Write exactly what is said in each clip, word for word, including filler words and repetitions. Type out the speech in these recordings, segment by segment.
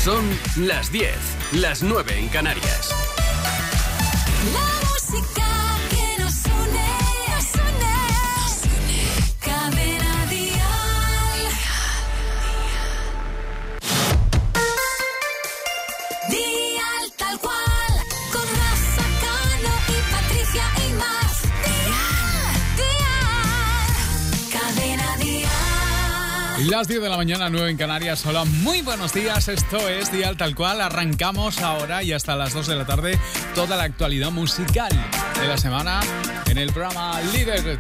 Son las diez, las nueve en Canarias. La música que nos une, nos une, nos une. Cadena Dial. Dial tal cual, con Rafa Cano y Patricia y más. Dial, Dial, Cadena Dial. Las diez de la mañana, nueve en Canarias. Hola, muy buenos días. Esto es Dial Tal Cual. Arrancamos ahora y hasta las dos de la tarde toda la actualidad musical de la semana en el programa Líder.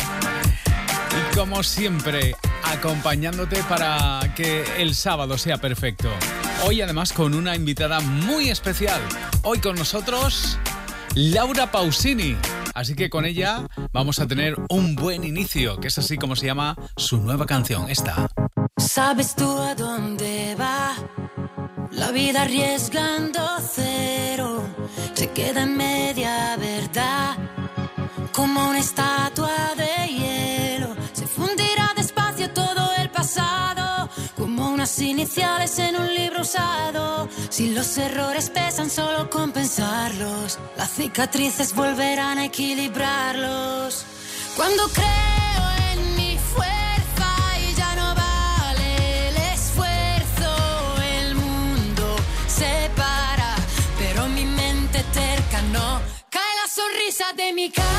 Y como siempre, acompañándote para que el sábado sea perfecto. Hoy además con una invitada muy especial. Hoy con nosotros Laura Pausini. Así que con ella vamos a tener un buen inicio, que es así como se llama su nueva canción, esta. ¿Sabes tú a dónde va? La vida arriesgando cero se queda en media verdad, como una estatua de hielo. Se fundirá despacio todo el pasado, como unas iniciales en un libro usado. Si los errores pesan, solo compensarlos, las cicatrices volverán a equilibrarlos. Cuando creo en mi fuerza y ya no vale el esfuerzo, el mundo se para, pero mi mente terca no. Cae la sonrisa de mi cara,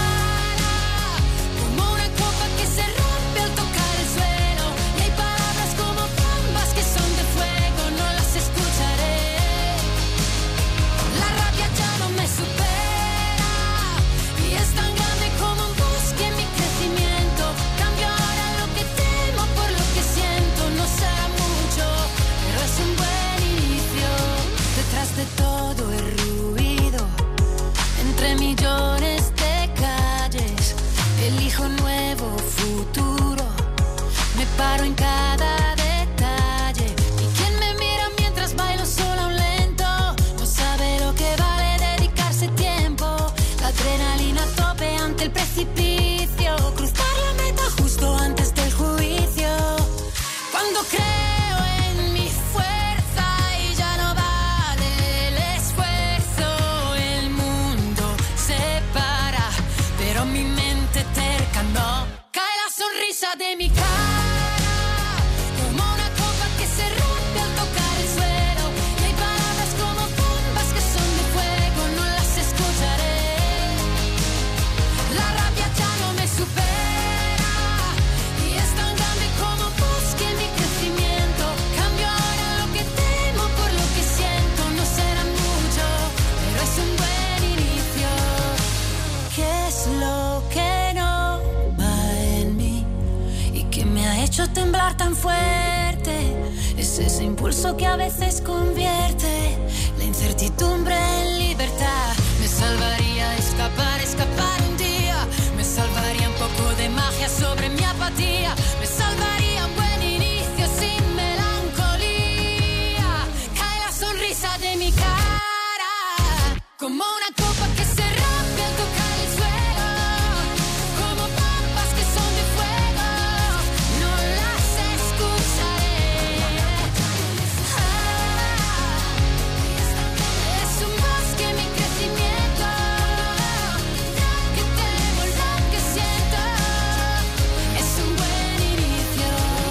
como una copa que se rompe al tocar el suelo. Y hay palabras como bombas que son de fuego, no las escucharé. La rabia ya no me supera y es tan grande como un bosque en mi crecimiento. Cambio ahora lo que temo por lo que siento. No será mucho, pero es un buen inicio. Detrás de todo el ruido, entre millones de calles, elijo nuevo futuro. Me paro en cada detalle. Y quien me mira mientras bailo sola un lento no sabe lo que vale dedicarse tiempo. La adrenalina a tope ante el precipicio, cruzar la meta justo antes del juicio. Cuando creo en mi fuerza y ya no vale el esfuerzo, el mundo se para, pero mi mente terca no. Cae la sonrisa de mi cara, como una copa que se rompe al tocar el suelo. Y hay palabras como bombas que son de fuego, no las escucharé. La rabia ya no me supera y es tan grande como un bosque en mi crecimiento. Cambio ahora lo que temo por lo que siento. No será mucho, pero es un buen inicio. ¿Qué es lo que no va en mí y que me ha hecho temblar tan fuerte? Es ese impulso que a veces convierte la incertidumbre en libertad. Me salvaría escapar, escapar un día. Me salvaría un poco de magia sobre mi apatía. Me salvaría un buen inicio sin melancolía. Cae la sonrisa de mi cara, como una copa que se rompe al tocar el suelo. Como bombas que son de fuego, no las escucharé. Ah, es un bosque en mi crecimiento. Lo que temo, lo que siento, es un buen inicio.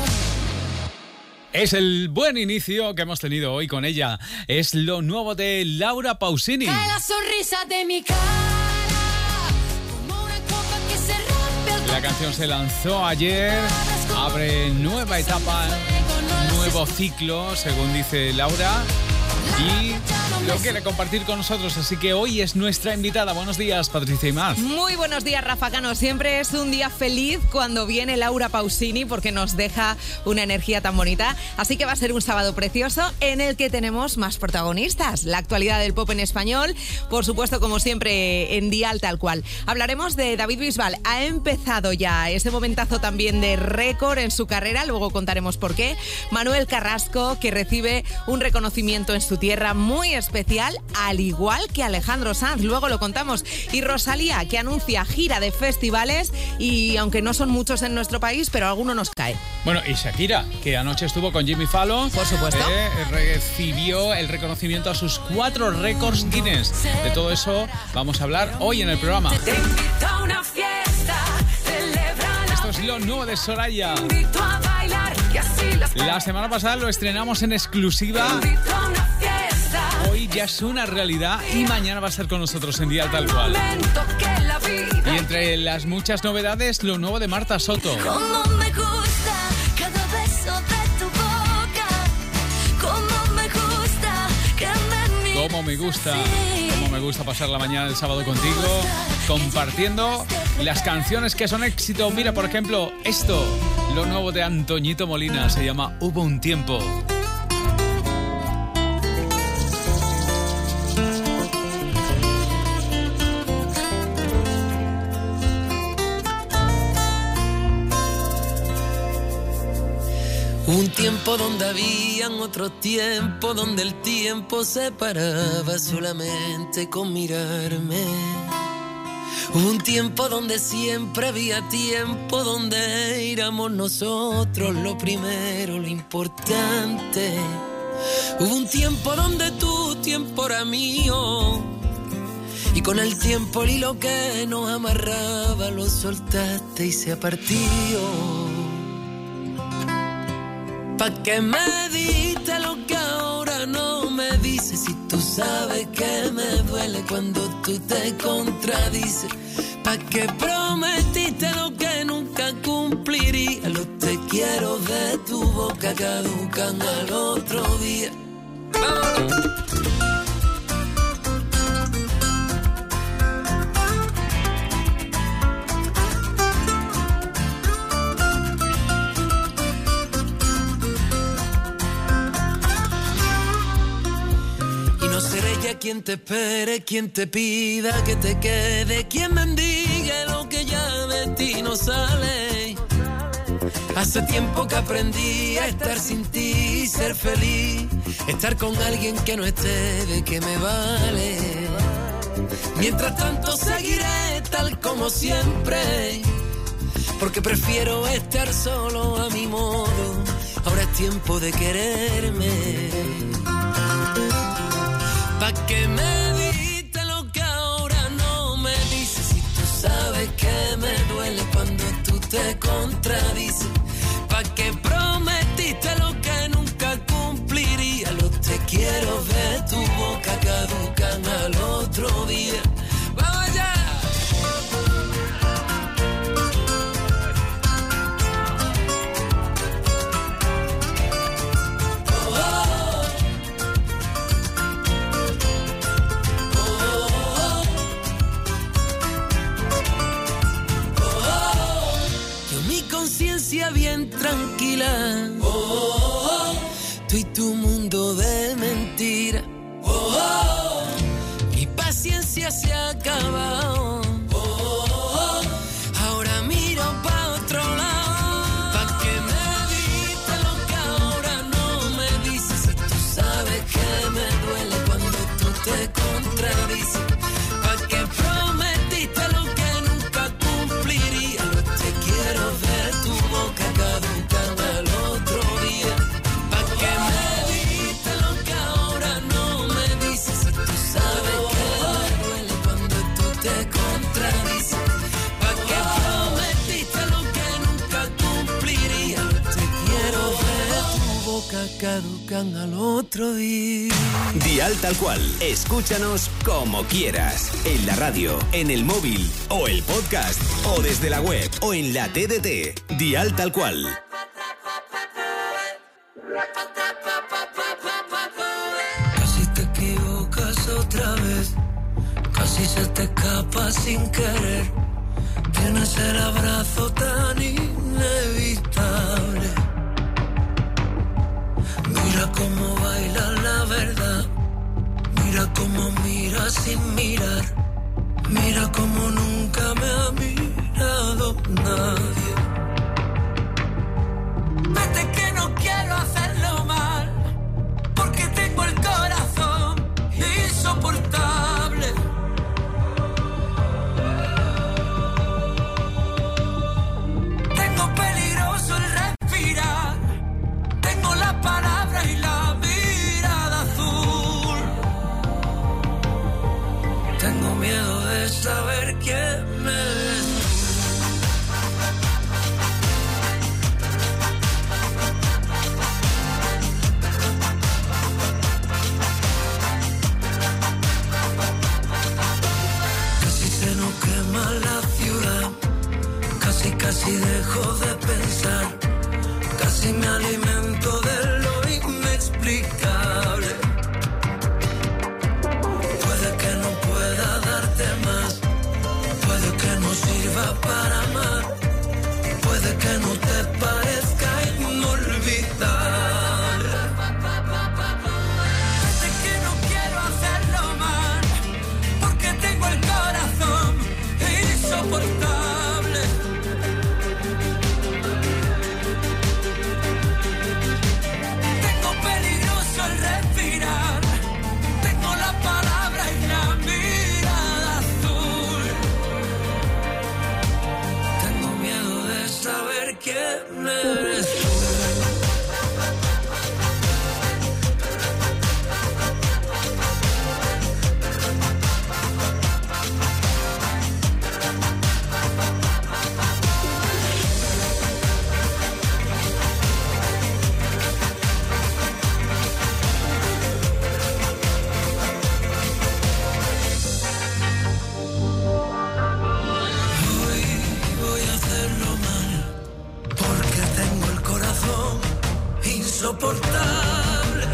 Es el buen inicio que hemos tenido hoy con ella. Es lo nuevo de Laura Pausini. Cae la sonrisa de mi cara, como una copa que se rompe al La tocar. canción se lanzó ayer, abre nueva etapa, nuevo ciclo, según dice Laura, y lo quiere compartir con nosotros, así que hoy es nuestra invitada. Buenos días, Patricia y más. Muy buenos días, Rafa Cano. Siempre es un día feliz cuando viene Laura Pausini porque nos deja una energía tan bonita. Así que va a ser un sábado precioso en el que tenemos más protagonistas. La actualidad del pop en español, por supuesto, como siempre, en Dial Tal Cual. Hablaremos de David Bisbal. Ha empezado ya ese momentazo también de récord en su carrera, luego contaremos por qué. Manuel Carrasco, que recibe un reconocimiento en su tierra muy especial, al igual que Alejandro Sanz, luego lo contamos. Y Rosalía, que anuncia gira de festivales y aunque no son muchos en nuestro país, pero alguno nos cae. Bueno, y Shakira, que anoche estuvo con Jimmy Fallon. Por supuesto. Eh, recibió el reconocimiento a sus cuatro récords Guinness. De todo eso vamos a hablar hoy en el programa. Te invito a una fiesta, celebra. Esto es lo nuevo de Soraya. Te invito a bailar y así las... La semana pasada lo estrenamos en exclusiva. Te invito a una fiesta. Hoy ya es una realidad y mañana va a estar con nosotros en Dial Tal Cual. Momento que la vida. Y entre las muchas novedades, lo nuevo de Marta Soto. Cómo me gusta cada beso de tu boca. Cómo me gusta que me mires Cómo me gusta, así. cómo me gusta pasar la mañana del sábado contigo, compartiendo las canciones que son éxito. Mira, por ejemplo, esto, lo nuevo de Antoñito Molina, se llama Hubo un tiempo. Un tiempo donde habían otro tiempo, donde el tiempo se paraba solamente con mirarme. Un tiempo donde siempre había tiempo, donde éramos nosotros lo primero, lo importante. Hubo un tiempo donde tu tiempo era mío, y con el tiempo el hilo que nos amarraba lo soltaste y se partió. ¿Pa' qué me diste lo que ahora no me dices? Si tú sabes que me duele cuando tú te contradices. ¿Pa' qué prometiste lo que nunca cumpliría? Los te quiero de tu boca caducan al otro día. ¡Vámonos! Quien te espere, quien te pida que te quede, quien mendigue lo que ya de ti no sale. Hace tiempo que aprendí a estar sin ti y ser feliz, estar con alguien que no esté, de que me vale. Mientras tanto seguiré tal como siempre, porque prefiero estar solo a mi modo. Ahora es tiempo de quererme. ¿Pa' qué me diste lo que ahora no me dices? Si tú sabes que me duele cuando tú te contradices. ¿Pa' qué prometiste lo que nunca cumpliría? Los te quiero de tu boca caducan al otro día. ¡Vamos allá! Bien tranquila, oh, oh, oh. Tú y tu mundo de mentira, oh, oh. Mi paciencia se ha acabado, oh, oh. Ahora miro pa' otro lado. ¿Pa' qué me diste lo que ahora no me dices? Si tú sabes que me duele cuando tú te contradices. ¿Pa' qué prometiste lo que nunca cumpliría? Lo te quiero ver tu boca caducan al otro día. ¿Pa' qué me diste lo que ahora no me dices? Si tú sabes que me duele cuando tú te contradices. ¿Pa' qué prometiste lo que nunca cumpliría? Te quiero ver tu boca caducan al otro día. Dial Tal Cual. Escúchanos como quieras. En la radio, en el móvil o el podcast o desde la web o en la T D T. Dial Tal Cual. Casi te equivocas otra vez, casi se te escapa sin querer. Tienes el abrazo tan inevitable. Mira cómo baila la verdad, mira cómo mira sin mirar, mira cómo nunca me ha mirado nadie. Vete que no quiero hacerlo mal, porque tengo el corazón quién eres tú. Insoportable.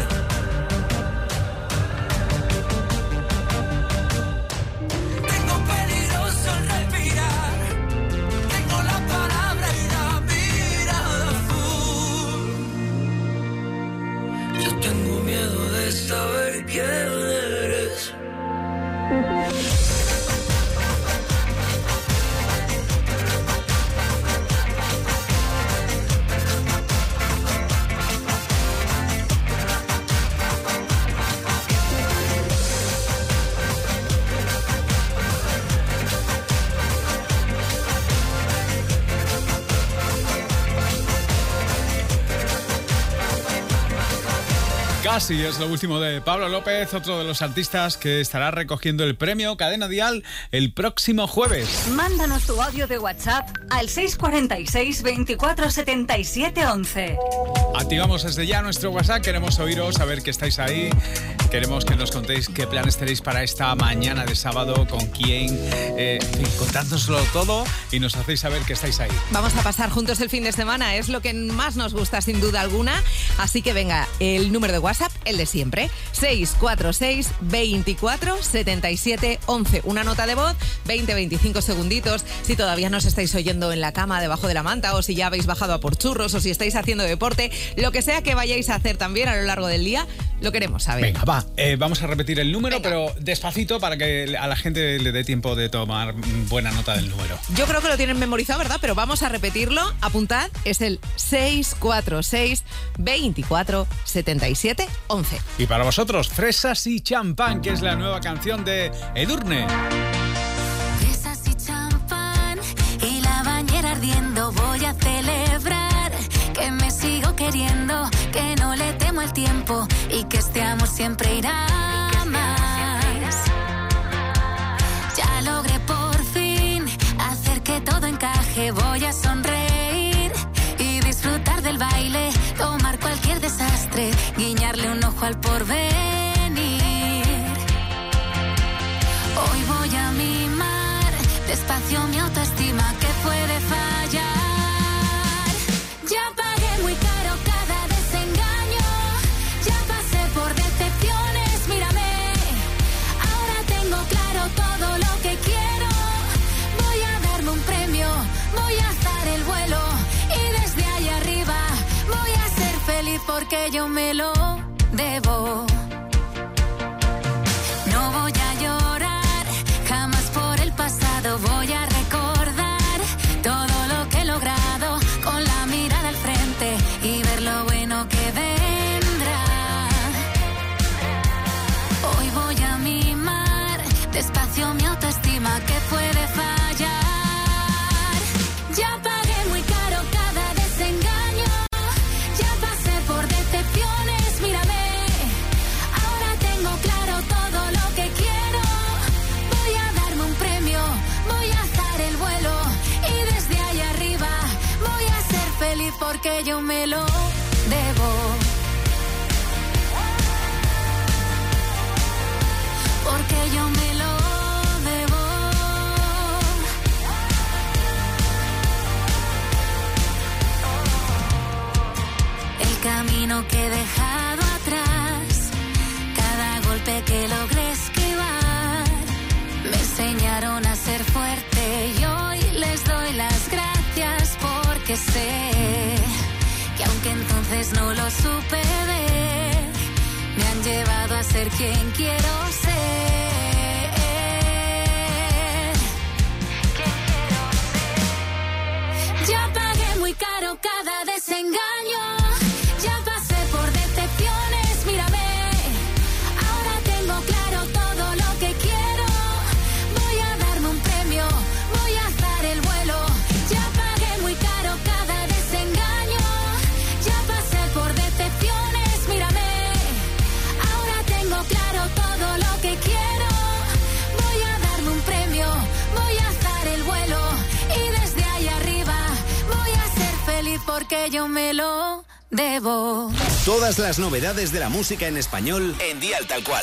Tengo peligroso al respirar. Tengo la palabra y la mirada azul. Yo tengo miedo de saber quién eres. Casi es lo último de Pablo López, otro de los artistas que estará recogiendo el premio Cadena Dial el próximo jueves. Mándanos tu audio de WhatsApp al seis cuatro seis, veinticuatro setenta y siete once. Activamos desde ya nuestro WhatsApp, queremos oíros, saber que estáis ahí. Queremos que nos contéis qué planes tenéis para esta mañana de sábado, con quién, eh, en fin, contádnoslo todo y nos hacéis saber que estáis ahí. Vamos a pasar juntos el fin de semana, es lo que más nos gusta sin duda alguna. Así que venga, el número de WhatsApp, el de siempre, seis cuatro seis, veinticuatro setenta y siete once. Una nota de voz, veinte a veinticinco segunditos. Si todavía nos estáis oyendo en la cama, debajo de la manta, o si ya habéis bajado a por churros, o si estáis haciendo deporte, lo que sea que vayáis a hacer también a lo largo del día, lo queremos saber. Venga, va, eh, vamos a repetir el número, Venga. pero despacito para que a la gente le dé tiempo de tomar buena nota del número. Yo creo que lo tienen memorizado, ¿verdad? Pero vamos a repetirlo. Apuntad, es el seis cuatro seis, veinticuatro setenta y siete once. Y para vosotros, Fresas y Champán, que es la nueva canción de Edurne. Fresas y champán y la bañera ardiendo, voy a celebrar que me sigo queriendo, que no le temo al tiempo y que este amor siempre irá más. Ya logré por fin hacer que todo encaje, voy a sonreír y disfrutar del baile, tomar cualquier desastre, guiñarle un ojo al porvenir. Hoy voy a mimar despacio mi autoestima que puede fallar. Ya pagué muy caro cada desengaño, ya pasé por decepciones, mírame. Ahora tengo claro todo lo que quiero, voy a darme un premio, voy a alzar el vuelo y desde ahí arriba voy a ser feliz porque yo me lo debo. No voy a llorar jamás por el pasado, voy a recordar todo lo que he logrado con la mirada al frente y ver lo bueno que vendrá. Hoy voy a mimar despacio mi autoestima que puede fallar. Ya pagué muy caro cada desengaño, ya pasé por decepciones, mírame. Ahora tengo claro todo lo que quiero, voy a darme un premio, voy a alzar el vuelo y desde ahí arriba voy a ser feliz porque yo me lo debo. Porque yo me lo debo. El camino que he dejado atrás, cada golpe que logré esquivar, me enseñaron a ser fuerte y hoy les doy las gracias porque sé que aunque entonces no lo supe ver, me han llevado a ser quien quiero ser. ¿Quién quiero ser? Ya pagué muy caro cada desengaño, ya pasé por decepciones, mírame. Ahora tengo claro todo lo que quiero, voy a darme un premio, voy a alzar el vuelo. Ya pagué muy caro cada desengaño, que yo me lo debo. Todas las novedades de la música en español en Dial Tal Cual.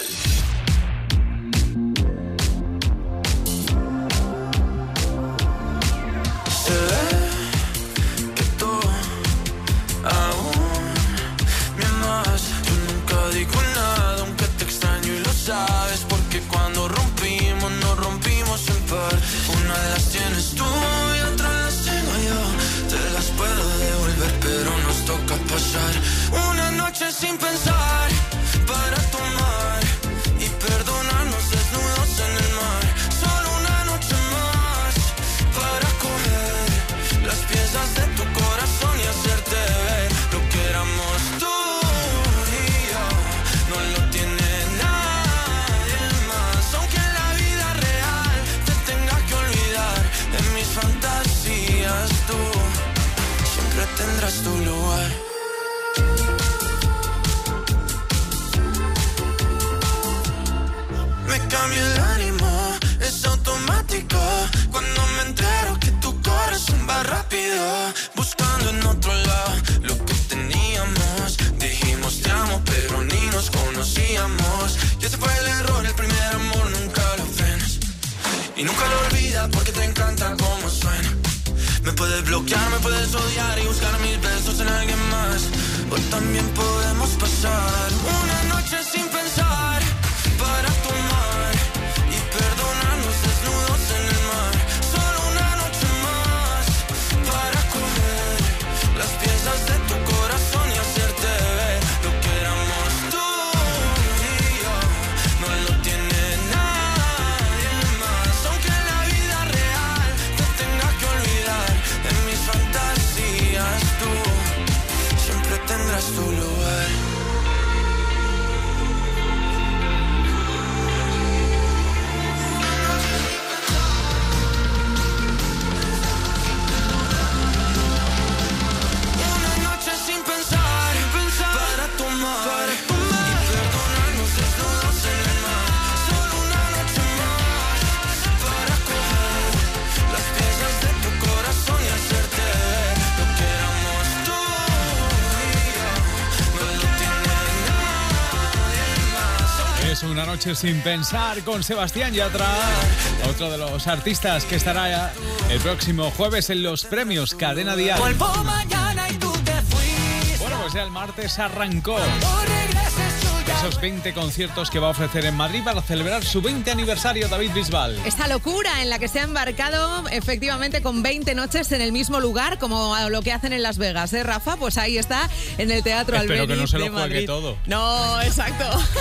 Se ve que tú aún me amas. Yo nunca digo nada, aunque te extraño y lo sabes. Porque cuando rompimos, nos rompimos en par. Una de las tienes tú y otra las tengo yo. Te las puedo devolver, pero nos toca pasar una noche sin pensar para tomar y perdonarnos desnudos en el mar. Solo una noche más para coger las piezas de tu corazón y hacerte ver lo que éramos tú y yo. No lo tiene nadie más, aunque en la vida real te tenga que olvidar. En mis fantasías tú siempre tendrás tu lugar. Me cambia el ánimo, es automático. Cuando me entero que tu corazón va rápido, buscando en otro lado lo que teníamos. Dijimos te amo, pero ni nos conocíamos. Y ese fue el error, el primer amor nunca lo frenas. Y nunca lo olvidas porque te encanta cómo suena. Me puedes bloquear, me puedes odiar y buscar mis besos en alguien más. O también podemos pasar una noche sin pensar para tomar y perdonarnos desnudos en el mar. Solo una noche más para coger las piezas de tu corazón y hacerte ver lo que éramos tú y yo. No lo tiene nadie más, aunque en la vida real te tenga que olvidar. En mis fantasías tú siempre tendrás tu lugar. Para tomar y perdonarnos desnudos en el mar. Solo una noche más para coger las piezas de tu corazón y hacerte ver lo que éramos tú y yo. No lo tiene nadie más. Es una noche sin pensar con Sebastián Yatra, otro de los artistas que estará el próximo jueves en los premios Cadena Dial. Vuelvo mañana y tú te fuiste. Bueno, pues ya el martes arrancó esos veinte conciertos que va a ofrecer en Madrid para celebrar su veinte aniversario David Bisbal. Esta locura en la que se ha embarcado efectivamente con veinte noches en el mismo lugar, como lo que hacen en Las Vegas, ¿eh, Rafa? Pues ahí está, en el Teatro Albéniz. Espero que no se lo de juegue Madrid. todo. No, exacto.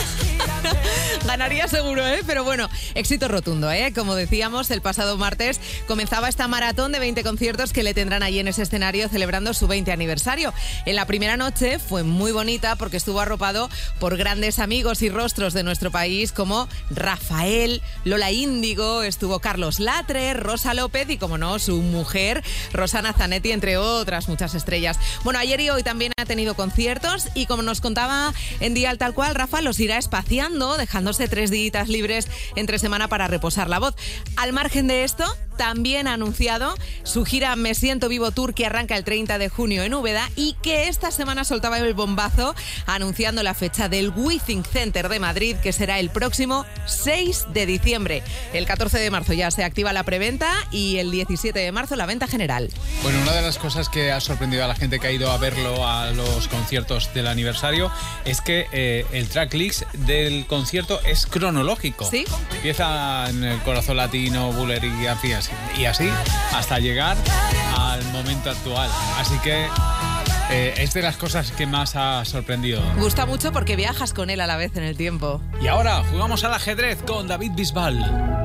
Ganaría seguro, ¿eh? Pero bueno, éxito rotundo, ¿eh? Como decíamos, el pasado martes comenzaba esta maratón de veinte conciertos que le tendrán allí en ese escenario celebrando su veinte aniversario. En la primera noche fue muy bonita porque estuvo arropado por grandes amigos y rostros de nuestro país como Rafael, Lola Índigo, estuvo Carlos Latre, Rosa López y, como no, su mujer, Rosana Zanetti, entre otras muchas estrellas. Bueno, ayer y hoy también ha tenido conciertos y, como nos contaba en Dial Tal Cual, Rafa los irá espaciando, dejándose tres días libres entre semana para reposar la voz. Al margen de esto, también ha anunciado su gira Me Siento Vivo Tour, que arranca el treinta de junio en Úbeda y que esta semana soltaba el bombazo anunciando la fecha del Withing Center de Madrid, que será el próximo seis de diciembre. El catorce de marzo ya se activa la preventa y el diecisiete de marzo la venta general. Bueno, una de las cosas que ha sorprendido a la gente que ha ido a verlo a los conciertos del aniversario es que eh, el tracklist del concierto es cronológico. ¿Sí? Empieza en el corazón latino, Buller y así, y así hasta llegar al momento actual. Así que eh, es de las cosas que más ha sorprendido. Gusta mucho porque viajas con él a la vez en el tiempo. Y ahora jugamos al ajedrez con David Bisbal.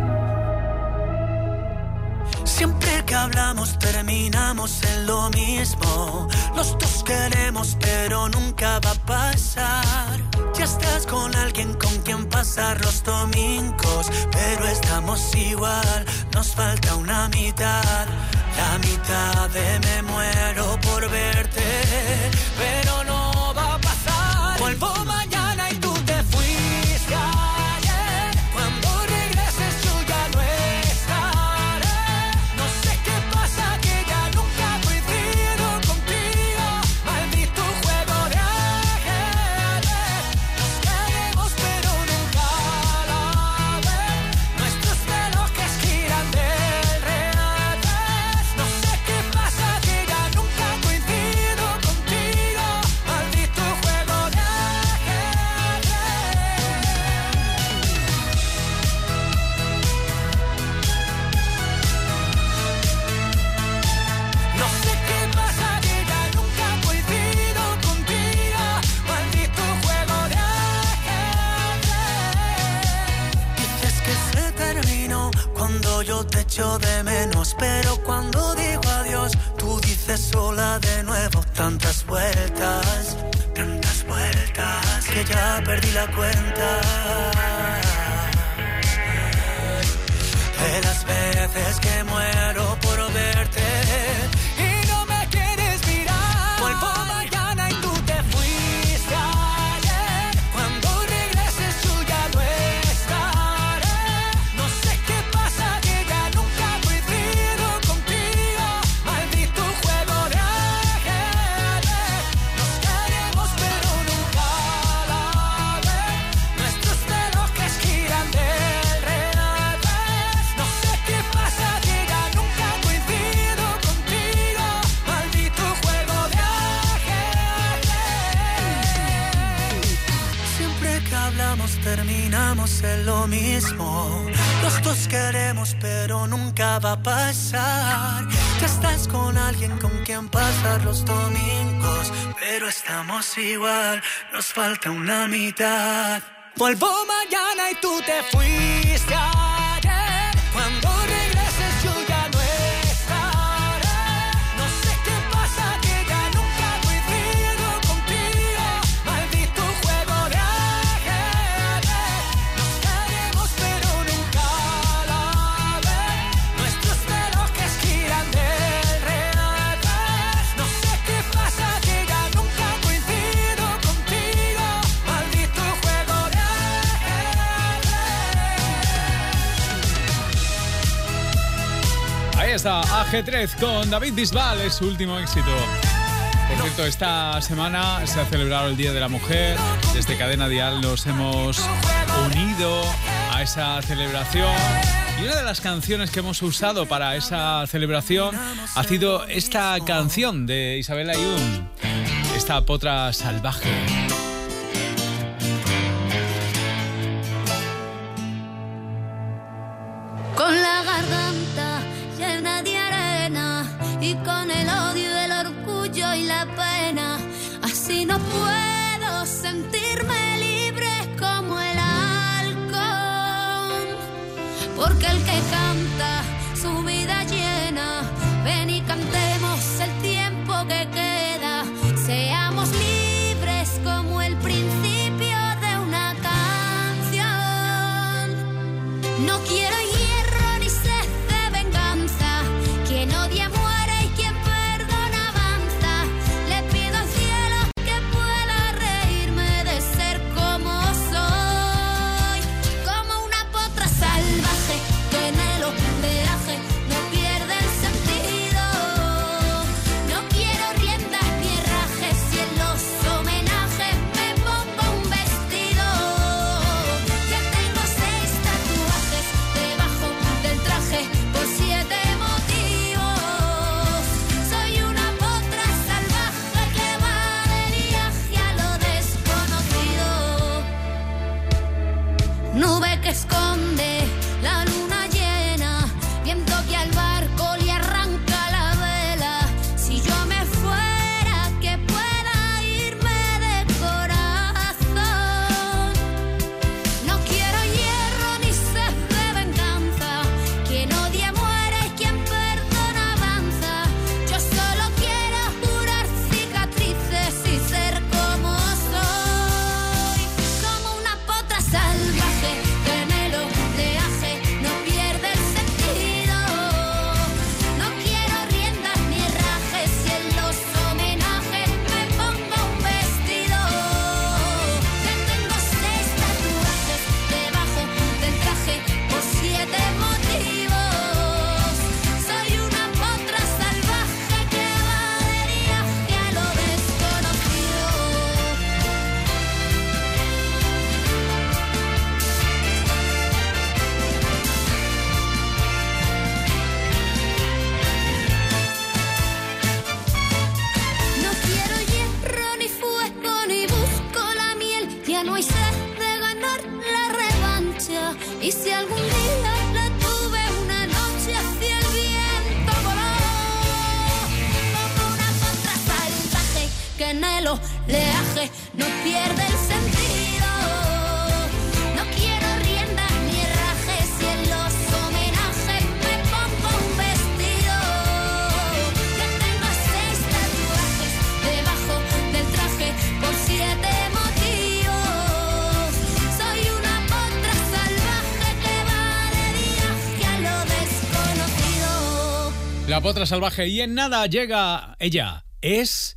Siempre que hablamos terminamos en lo mismo. Los dos queremos pero nunca va a pasar. Ya estás con alguien con quien pasar los domingos, pero estamos igual, nos falta una mitad. La mitad de me muero por verte, pero no va a pasar. Vuelvo mañana y tú te fuiste ayer. Cuando regreses yo ya no estaré. No sé qué pasa que ya nunca coincido contigo. solo te echo de menos, pero cuando digo adiós, tú dices sola de nuevo. Tantas vueltas, tantas vueltas, que ya perdí la cuenta de las veces que muero por verte y no me quieres mirar. Vuelvo mañana y tú te fuiste ayer. Cuando regreses yo ya no estaré. No sé qué pasa, que ya nunca coincido contigo. Maldito juego de ajedrez. Nos queremos pero nunca a la vez. Nuestros relojes giran del revés. No sé qué pasa, que ya nunca coincido contigo. Maldito juego de ajedrez. Siempre que hablamos terminamos en lo mismo. Los dos queremos pero nunca va a pasar. Ya estás con alguien con quien pasar los domingos, pero estamos igual, nos falta una mitad. Vuelvo mañana y tú te fuiste ayer. Cuando regreses yo ya no estaré. No sé qué pasa, que ya nunca coincido contigo. Maldito juego de ajedrez. Nos queremos pero nunca a la vez. Nuestros relojes giran del revés. No sé qué pasa, que ya nunca coincido contigo. Maldito juego de Ahí está, Ajedrez con David Bisbal, es su último éxito. Por cierto, esta semana se ha celebrado el Día de la Mujer. Desde Cadena Dial nos hemos unido a esa celebración. Y una de las canciones que hemos usado para esa celebración ha sido esta canción de Isabel Ayun, esta potra salvaje. Con la garganta llena de arena y con el odio, el orgullo y la pena, así no puedo sentirme libre como el halcón. Porque el que canta su vida llena, ven y cantemos el tiempo que queda, seamos libres como el principio de una canción. No quiero hierro ni sed de venganza, quien odia muere y quien perdona avanza. Le pido al cielo que pueda reírme de ser como soy, como una potra salvaje que en el oleaje no pierde el sentido. No quiero riendas ni herrajes y en los homenajes me pongo un vestido. Ya tengo seis tatuajes debajo del traje por siete motivos. Soy una potra salvaje que va de viaje a lo desconocido. Nube que esconde la luna llena, viento que al barco le arranca la vela. Si yo me fuera, que pueda irme de corazón. No quiero hierro ni sed de venganza, quien odia muere y quien perdona avanza. Yo solo quiero curar cicatrices y ser como soy, como una potra salvaje que en el oleaje no pierde el sentido. No quiero riendas ni herrajes y en los homenajes me pongo un vestido. Ya tengo seis tatuajes debajo del traje por siete motivos. Soy una potra salvaje que va de viaje a lo desconocido. No quiero hierro ni fuego ni busco la miel. Ya no hay sed de ganar la revancha. Y si algún día la tuve una noche hacia el viento voló, como una potra salvaje que en el oleaje no pierde el sentido. No quiero riendas ni herrajes y en los homenajes me La Potra Salvaje. Y en nada llega ella. Es...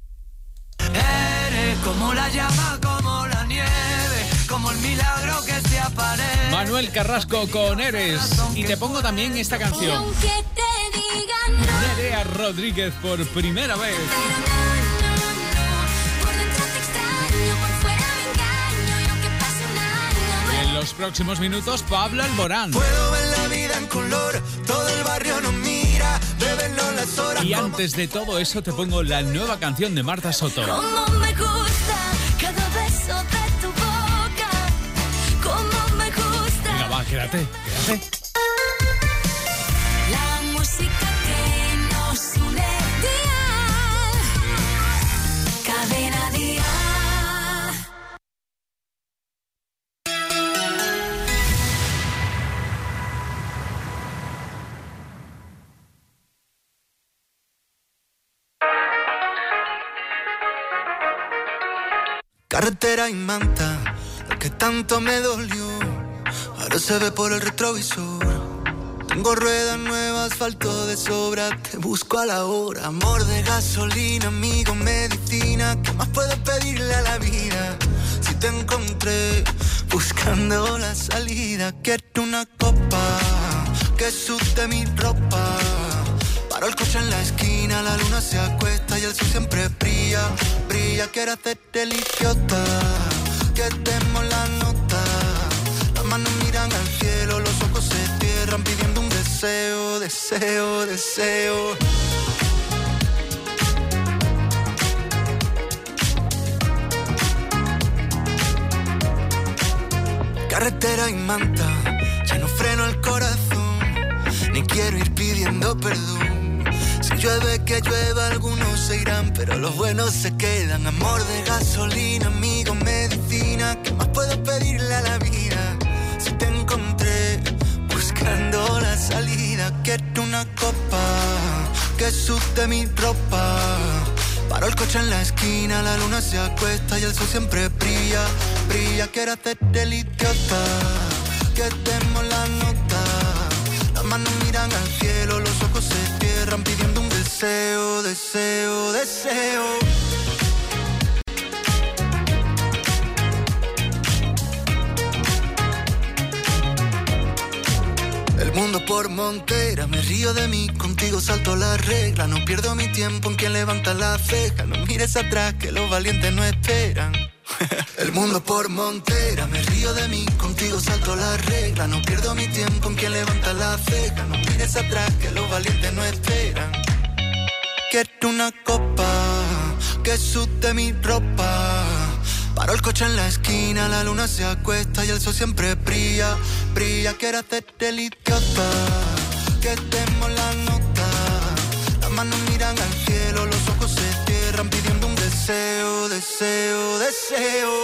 Eres como la llama, como la nieve, como el milagro que se aparece. Manuel Carrasco con Eres. Y te pongo también esta canción. Aunque te digan no, Nerea Rodríguez por primera vez. pero no, no, no. Por dentro te extraño, por fuera me engaño. Y aunque pase un año, Y en los próximos minutos, Pablo Alborán. Puedo ver la vida en color, todo el barrio nos mira, de verlo las horas. Y como- antes de todo eso, te pongo la nueva canción de Marta Soto. como me gusta cada beso de tu boca. Como me gusta. Venga, va, quédate, quédate. La música que nos une. Dial. Cadena Dial. Carretera y manta, lo que tanto me dolió, ahora se ve por el retrovisor. Tengo ruedas nuevas, asfalto de sobra, te busco a la hora. Amor de gasolina, amigo, medicina, ¿qué más puedo pedirle a la vida? Si te encontré buscando la salida, quiero una copa que sude mi ropa. Paro el coche en la esquina, la luna se acuesta y el sol siempre brilla, brilla. Quiero hacerte el idiota, que demos la nota. Las manos miran al cielo, los ojos se cierran pidiendo un deseo, deseo, deseo. Carretera y manta, ya no freno el corazón, ni quiero ir pidiendo perdón. Si llueve que llueva, algunos se irán, pero los buenos se quedan. Amor de gasolina, amigo, medicina, ¿qué más puedo pedirle a la vida? Si te encontré buscando la salida, quiero una copa que sude mi ropa. Paro el coche en la esquina, la luna se acuesta y el sol siempre brilla, brilla. Quiero hacerte el idiota, que demos la nota. Las manos miran al cielo, los ojos se cierran pidiendo un deseo, deseo, deseo. El mundo por montera, me río de mí, contigo salto la regla. No pierdo mi tiempo en quien levanta la ceja. No mires atrás que los valientes no esperan. El mundo por montera, me río de mí, contigo salto la regla. No pierdo mi tiempo en quien levanta la ceja. No mires atrás que los valientes no esperan. Quiero una copa que sude mi ropa. Paro el coche en la esquina, la luna se acuesta y el sol siempre brilla, brilla. Quiero hacerte el idiota, que demos la nota. Las manos miran al cielo, los ojos se cierran pidiendo un deseo, deseo, deseo.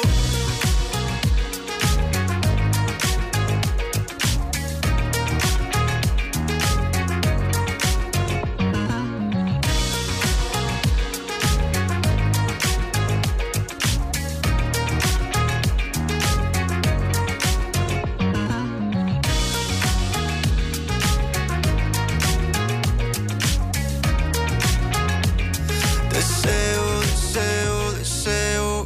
Deseo, deseo, deseo.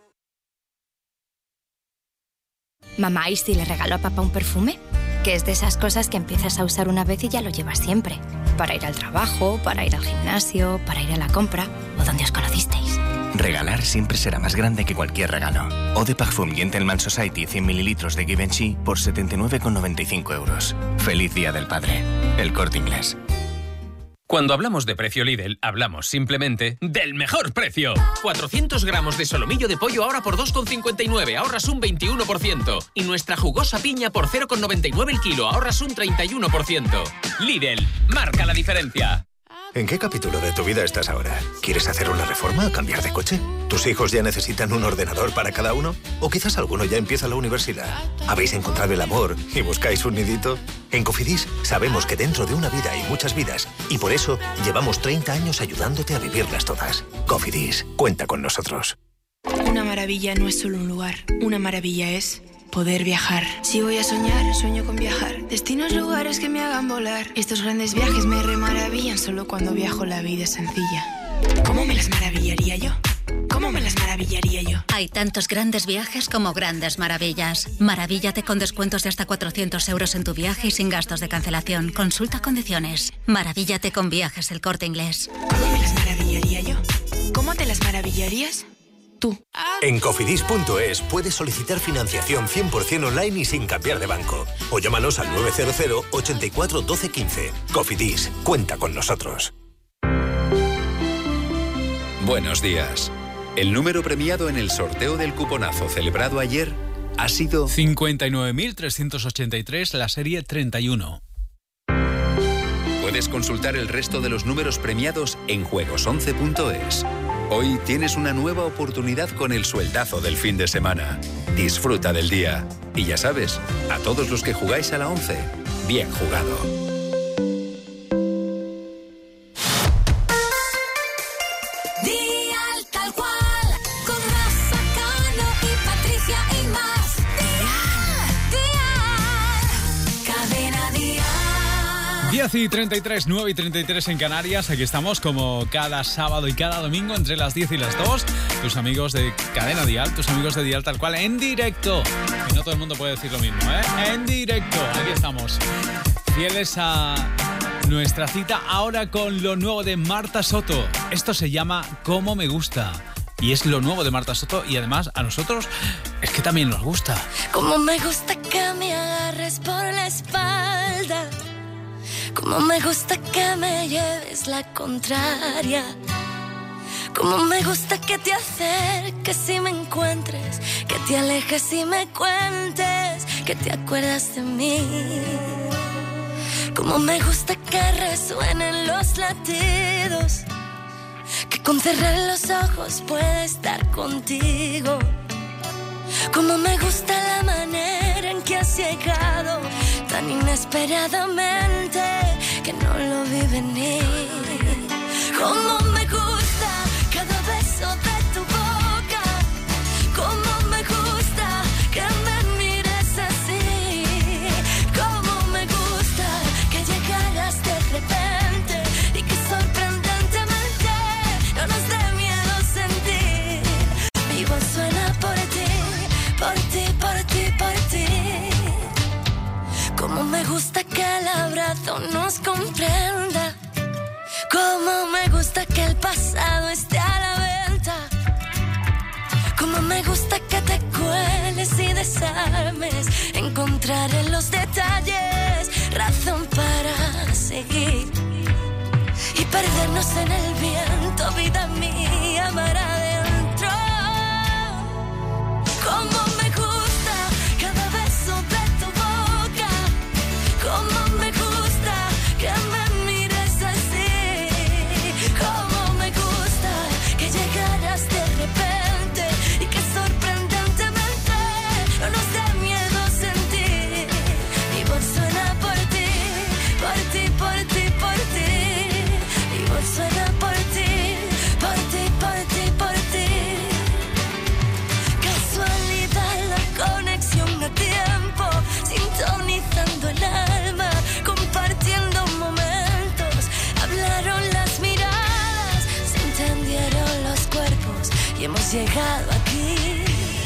Mamá, ¿y si le regalo a papá un perfume? Que es de esas cosas que empiezas a usar una vez y ya lo llevas siempre. Para ir al trabajo, para ir al gimnasio, para ir a la compra o donde os conocisteis. Regalar siempre será más grande que cualquier regalo. Eau de Parfum Gentleman Society cien mililitros de Givenchy por setenta y nueve con noventa y cinco euros. Feliz Día del Padre. El Corte Inglés. Cuando hablamos de precio Lidl, hablamos simplemente del mejor precio. cuatrocientos gramos de solomillo de pollo ahora por dos con cincuenta y nueve, ahorras un veintiuno por ciento. Y nuestra jugosa piña por cero con noventa y nueve el kilo, ahorras un treinta y uno por ciento. Lidl, marca la diferencia. ¿En qué capítulo de tu vida estás ahora? ¿Quieres hacer una reforma o cambiar de coche? ¿Tus hijos ya necesitan un ordenador para cada uno? ¿O quizás alguno ya empieza la universidad? ¿Habéis encontrado el amor y buscáis un nidito? En Cofidis sabemos que dentro de una vida hay muchas vidas y por eso llevamos treinta años ayudándote a vivirlas todas. Cofidis, cuenta con nosotros. Una maravilla no es solo un lugar, una maravilla es poder viajar. Si voy a soñar, sueño con viajar. Destinos, lugares que me hagan volar. Estos grandes viajes me remaravillan. Solo cuando viajo la vida es sencilla. ¿Cómo me las maravillaría yo? ¿Cómo me las maravillaría yo? Hay tantos grandes viajes como grandes maravillas. Maravíllate con descuentos de hasta cuatrocientos euros en tu viaje y sin gastos de cancelación. Consulta condiciones. Maravíllate con Viajes El Corte Inglés. ¿Cómo me las maravillaría yo? ¿Cómo te las maravillarías? Tú. En cofidis punto es puedes solicitar financiación cien por ciento online y sin cambiar de banco. O llámanos al nueve cero cero, ochenta y cuatro, doce, quince. Cofidis, cuenta con nosotros. Buenos días. El número premiado en el sorteo del cuponazo celebrado ayer ha sido cincuenta y nueve mil trescientos ochenta y tres, la serie treinta y uno. Puedes consultar el resto de los números premiados en juegos once punto es. Hoy tienes una nueva oportunidad con el sueldazo del fin de semana. Disfruta del día. Y ya sabes, a todos los que jugáis a la once, bien jugado. diez y treinta y tres, nueve y treinta y tres en Canarias. Aquí estamos como cada sábado y cada domingo entre las diez y las dos. Tus amigos de Cadena Dial, tus amigos de Dial Tal Cual en directo. Y no todo el mundo puede decir lo mismo, ¿eh? En directo, aquí estamos. Fieles a nuestra cita ahora con lo nuevo de Marta Soto. Esto se llama Cómo me gusta. Y es lo nuevo de Marta Soto y además a nosotros es que también nos gusta. Cómo me gusta que me agarres por la espalda. Como me gusta que me lleves la contraria. Como me gusta que te acerques y me encuentres, que te alejes y me cuentes, que te acuerdas de mí. Como me gusta que resuenen los latidos, que con cerrar los ojos pueda estar contigo. Como me gusta la manera en que has llegado tan inesperadamente que no lo vi venir. Como me gusta cada beso de tu boca. Como me gusta que me mires así. Como me gusta que llegaras de repente y que sorprendentemente no nos dé miedo sentir. Mi voz suena por ti, por ti, por ti, por ti. Como me gusta que el abrazo nos comprenda. Como me gusta que el pasado esté a la venta. Como me gusta que te cueles y desarmes. Encontrar en los detalles razón para seguir. Y perdernos en el viento, vida mía, mar adentro. Como me gusta cada beso de tu boca. Como me gusta que me mires así. Como me gusta que llegaras de repente y que sorprendentemente no nos dé miedo sentir. Mi voz suena por ti, por ti, por ti, por ti. Mi voz suena por ti, por ti, por ti, por ti. Casualidad, la conexión a tiempo, sintonizando el alma, compartiendo momentos. Hablaron las miradas, se entendieron los cuerpos y hemos llegado aquí.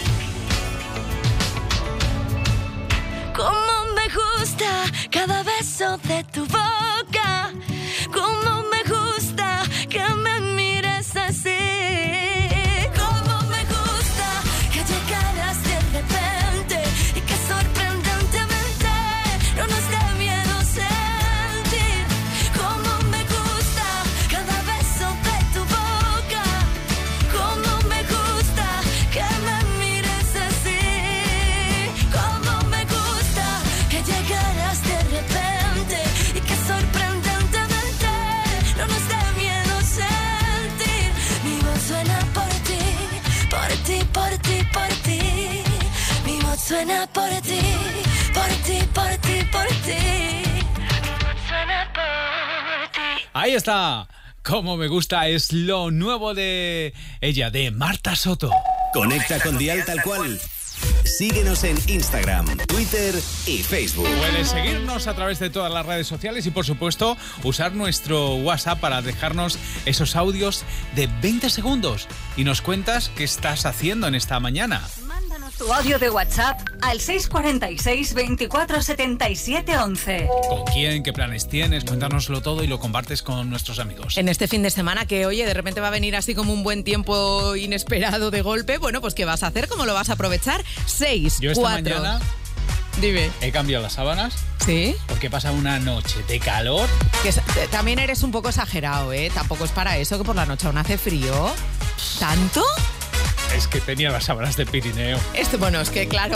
Como me gusta cada beso de tu boca. Como me gusta que me mires así. Como me gusta que llegaras de repente y que sorprendentemente no nos dé miedo sentir. Como me gusta cada beso de tu boca. Como me gusta que me mires así. Como me gusta que llegaras de repente y que sorprendentemente no nos dé miedo sentir. Mi voz suena por ti, por ti, por ti, por ti. Mi voz suena por ti, por ti, por ti, por ti. Mi voz suena por ti. Ahí está. Como me gusta es lo nuevo de ella, de Marta Soto. Conecta con Dial Tal Cual. Síguenos en Instagram, Twitter y Facebook. Puedes seguirnos a través de todas las redes sociales y, por supuesto, usar nuestro WhatsApp para dejarnos esos audios de veinte segundos y nos cuentas qué estás haciendo en esta mañana. Mándanos tu audio de WhatsApp al seis cuatro seis, veinticuatro, setenta y siete, once. ¿Con quién? ¿Qué planes tienes? Cuéntanoslo todo y lo compartes con nuestros amigos. En este fin de semana que, oye, de repente va a venir así como un buen tiempo inesperado de golpe, bueno, pues ¿qué vas a hacer? ¿Cómo lo vas a aprovechar? seis, Yo esta cuatro... mañana Dime. he cambiado las sábanas. ¿Sí? Porque pasa una noche de calor. Que es- también eres un poco exagerado, ¿eh? Tampoco es para eso, que por la noche aún hace frío. ¿Tanto? Es que tenía las sábanas de Pirineo. Este, bueno, es que claro.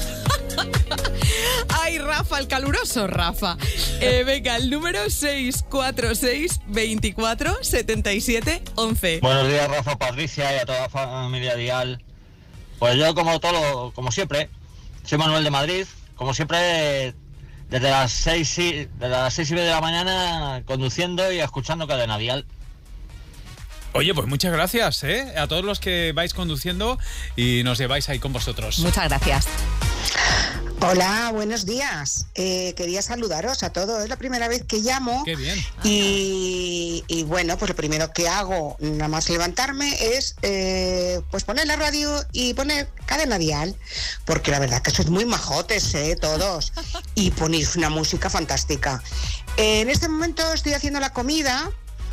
Ay, Rafa, el caluroso Rafa. Eh, venga, el número seis cuatro seis, veinticuatro, setenta y siete, once. Buenos días, Rafa, Patricia y a toda la familia Dial. Pues yo, como todo, como siempre, soy Manuel de Madrid. Como siempre, desde las seis y, desde las seis y media de la mañana, conduciendo y escuchando Cadena Dial. Oye, pues muchas gracias, ¿eh? A todos los que vais conduciendo y nos lleváis ahí con vosotros. Muchas gracias. Hola, buenos días. Eh, quería saludaros a todos. Es la primera vez que llamo. Qué bien. Y, y bueno, pues lo primero que hago, nada más levantarme, es eh, pues poner la radio y poner Cadena Dial. Porque la verdad que sois muy majotes, ¿eh? Todos. Y ponéis una música fantástica. Eh, en este momento estoy haciendo la comida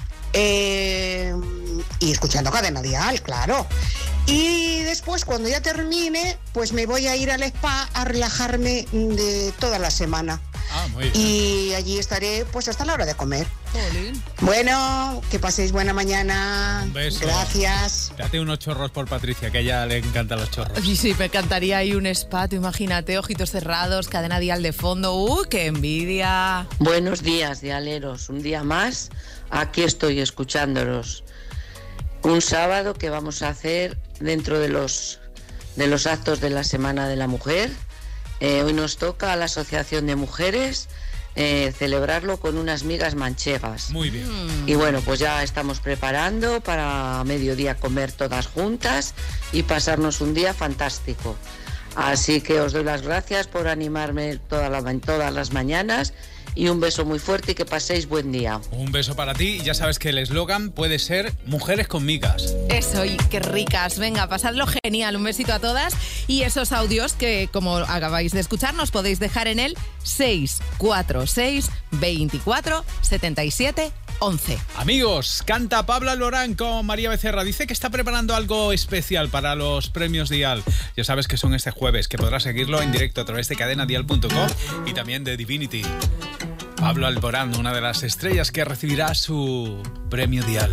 eh, y escuchando Cadena Dial, claro. Y después, cuando ya termine, pues me voy a ir al spa a relajarme de toda la semana. Ah, muy bien. Y allí estaré pues hasta la hora de comer. Jolín. Bueno, que paséis buena mañana. Un beso. Gracias. Date unos chorros por Patricia, que a ella le encantan los chorros. Sí, sí, me encantaría ahí un spa, tú imagínate, ojitos cerrados, Cadena Dial de fondo. ¡Uh, qué envidia! Buenos días, dialeros. Un día más, aquí estoy escuchándolos. Un sábado que vamos a hacer dentro de los, de los actos de la Semana de la Mujer. Eh, hoy nos toca a la Asociación de Mujeres eh, celebrarlo con unas migas manchegas. Muy bien. Y bueno, pues ya estamos preparando para mediodía comer todas juntas y pasarnos un día fantástico. Así que os doy las gracias por animarme toda la, todas las mañanas y un beso muy fuerte y que paséis buen día. Un beso para ti y ya sabes que el eslogan puede ser Mujeres con migas. Eso, y qué ricas. Venga, pasadlo genial. Un besito a todas. Y esos audios que, como acabáis de escuchar, nos podéis dejar en el seis cuatro seis, veinticuatro, setenta y siete, once. Amigos, canta Pablo Alborán con María Becerra. Dice que está preparando algo especial para los premios Dial. Ya sabes que son este jueves, que podrás seguirlo en directo a través de cadena dial punto com y también de Divinity. Pablo Alborán, una de las estrellas que recibirá su premio Dial.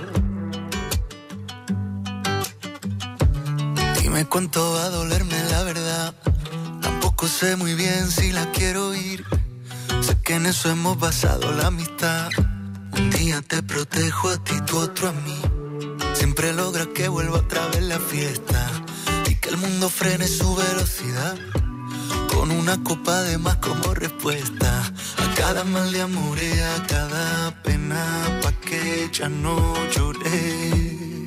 Dime cuánto va a dolerme la verdad. Tampoco sé muy bien si la quiero oír. Sé que en eso hemos basado la amistad. Un día te protejo a ti, tú otro a mí. Siempre logras que vuelva otra vez la fiesta y que el mundo frene su velocidad. Con una copa de más como respuesta a cada mal de amor y a cada pena, pa' que ya no lloré.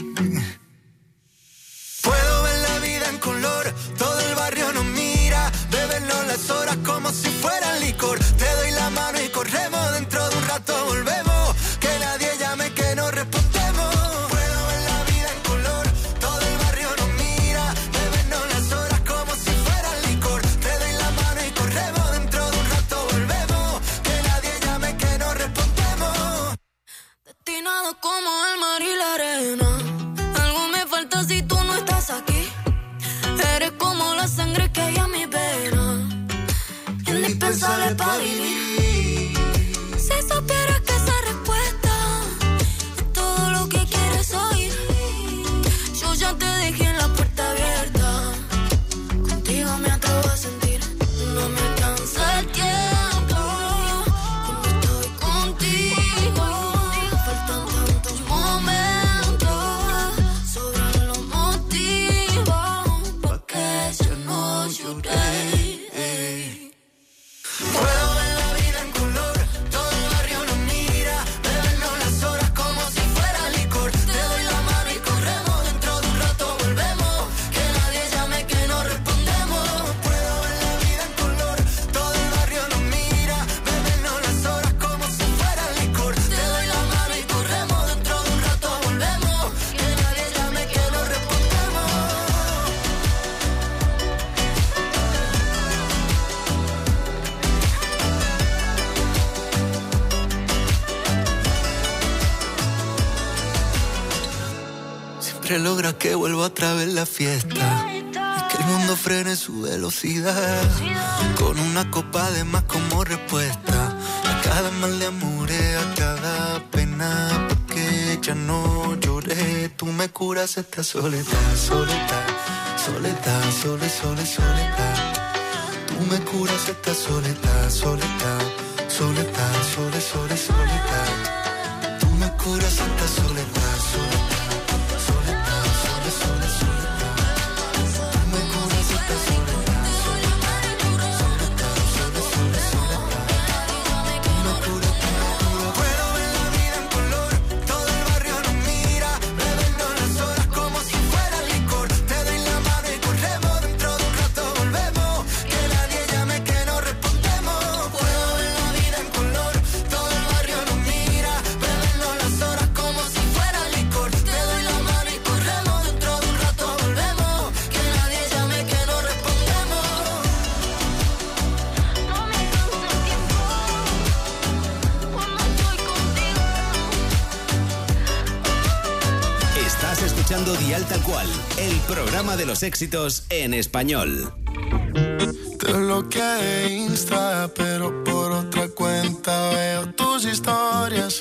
Puedo ver la vida en color, todo el barrio nos mira, bebernos las horas como si fueran licor. Te doy la mano y corremos, dentro de un rato volvemos, que nadie llame que no respondemos. Puedo ver la vida en color, todo el barrio nos mira, bebernos las horas como si fueran licor. Te doy la mano y corremos, dentro de un rato volvemos, que nadie llame que no respondemos. Destinado como el mar y la arena. Algo me falta si tú no estás aquí. Eres como la sangre que hay en mi vena, indispensable para vivir. Si supieras que esa respuesta es todo lo que quieres oír. Yo ya te dejé en la puerta abierta. Contigo me atrevo a sentir. No me alcanza el tiempo cuando estoy contigo. Faltan tantos momentos, sobran los motivos siempre logra que vuelva otra vez la fiesta y que el mundo frene su velocidad con una copa de más como respuesta a cada mal de amores, a cada pena, porque ya no lloré. Tú me curas esta soledad, soledad, soledad, sole, sole, soledad. Tú me curas esta soledad, soledad, soledad, sole, sole, soledad. Tú me curas esta soledad, soledad, soledad, sole, sole, soledad. Tú me curas esta soledad, soledad, soledad, sole, sole, soledad. Tú me curas, tú me curas. Puedo ver la vida en color, todo el barrio nos mira, bebiendo las horas como si fuera licor. Te doy la mano y corremos, dentro de un rato volvemos, que nadie llame que no respondemos. Puedo ver la vida en color, todo el barrio nos mira, bebiendo las horas como si fuera licor. Te doy la mano y corremos, dentro de un rato volvemos, que nadie llame que no respondemos. No me canso el tiempo cuando estoy contigo. Estás escuchando Dial Tal Cual, el programa de los éxitos en español. Te bloqueé de Insta, pero por otra cuenta veo tus historias.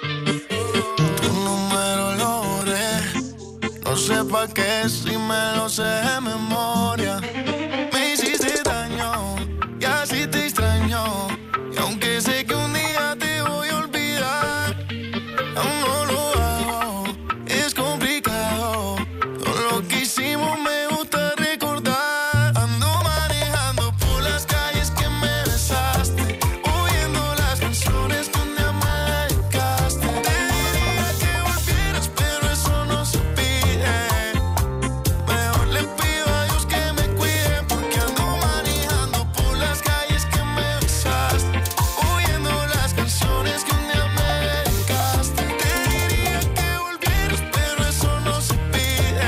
Tu número lo borré, no sé pa' qué si me lo sé de memoria. Me hiciste daño y así te extraño, y aunque sé que un día te voy a olvidar, aún no lo hago, es complicado. Todo lo que hicimos me gusta recordar. Ando manejando por las calles que me besaste, oyendo las canciones que un día me dedicaste. Te diría que volvieras, pero eso no se pide. Mejor le pido a Dios que me cuide, porque ando manejando por las calles que me besaste, oyendo las canciones que un día me dedicaste. Te diría que volvieras, pero eso no se pide.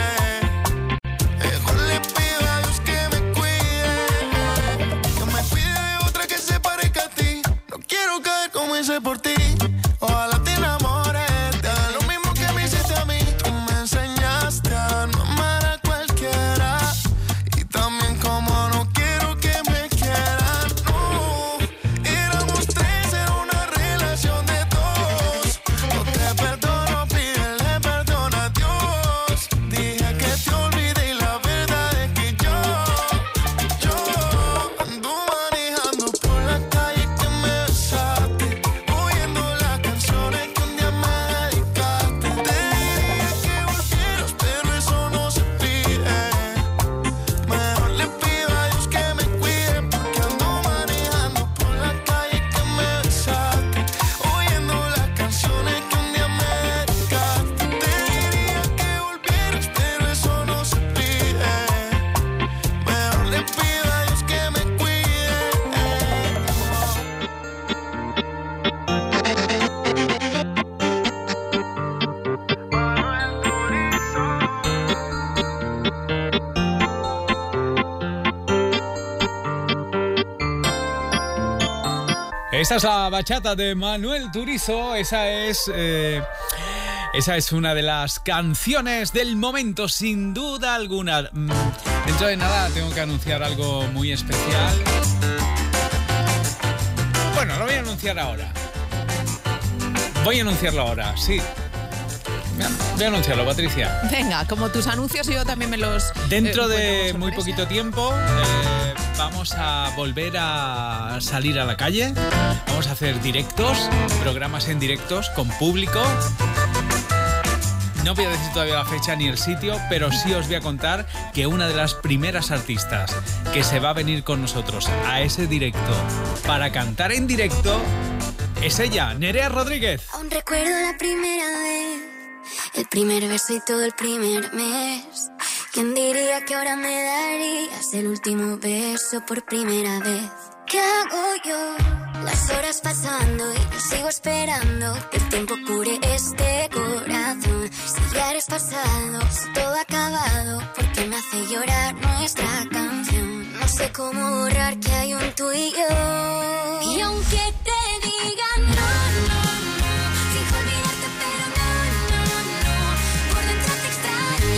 Mejor le pido a Dios que me cuide, que me cuide de otra que se parezca a ti. No quiero caer como hice por ti. Ojalá te enamores, te haga lo mismo que me hiciste a mí. Tú me enseñaste a no amar a cualquiera, y también como no quiero que me quieran. No, éramos tres, era una relación de dos. No te perdono, pídele perdón a Dios. Dije que te olvidé y la verdad es que yo, yo ando manejando por la calle que me besaste, oyendo las canciones que un día me dedicaste. Te diría que volvieras, pero eso no se pide. Mejor le pido a Dios que me cuide, porque ando manejando por la calle que me besaste, oyendo las canciones que un día me dedicaste. Te diría que volvieras, pero eso no se pide. Mejor le pido a Dios que me cuide. Esta es la bachata de Manuel Turizo. Esa es, eh, esa es una de las canciones del momento, sin duda alguna. Mm, Dentro de nada tengo que anunciar algo muy especial. Bueno, lo voy a anunciar ahora. Voy a anunciarlo ahora, sí. Voy a anunciarlo, Patricia. Venga, como tus anuncios yo también me los... Dentro eh, de bueno, muy sorpresa. poquito tiempo eh, vamos a volver a salir a la calle. Vamos a hacer directos, programas en directos con público. No voy a decir todavía la fecha ni el sitio, pero sí os voy a contar que una de las primeras artistas que se va a venir con nosotros a ese directo para cantar en directo es ella, Nerea Rodríguez. Aún recuerdo la primera vez, el primer beso y todo el primer mes. ¿Quién diría que ahora me darías el último beso por primera vez? ¿Qué hago yo? Las horas pasando y yo sigo esperando que el tiempo cure este corazón. Si ya eres pasado, si todo ha acabado, porque me hace llorar nuestra canción. No sé cómo borrar que hay un tú y yo. Y aunque te digan no, no, no, fijo olvidarte pero no, no, no, por dentro te extraño.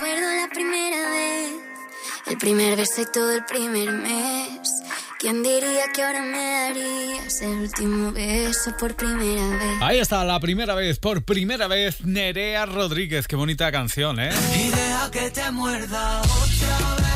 recuerdo la primera vez, el primer beso y todo el primer mes. ¿Quién diría que ahora me darías el último beso por primera vez? Ahí está, la primera vez, por primera vez, Nerea Rodríguez. Qué bonita canción, ¿eh? Y deja que te muerda otra vez.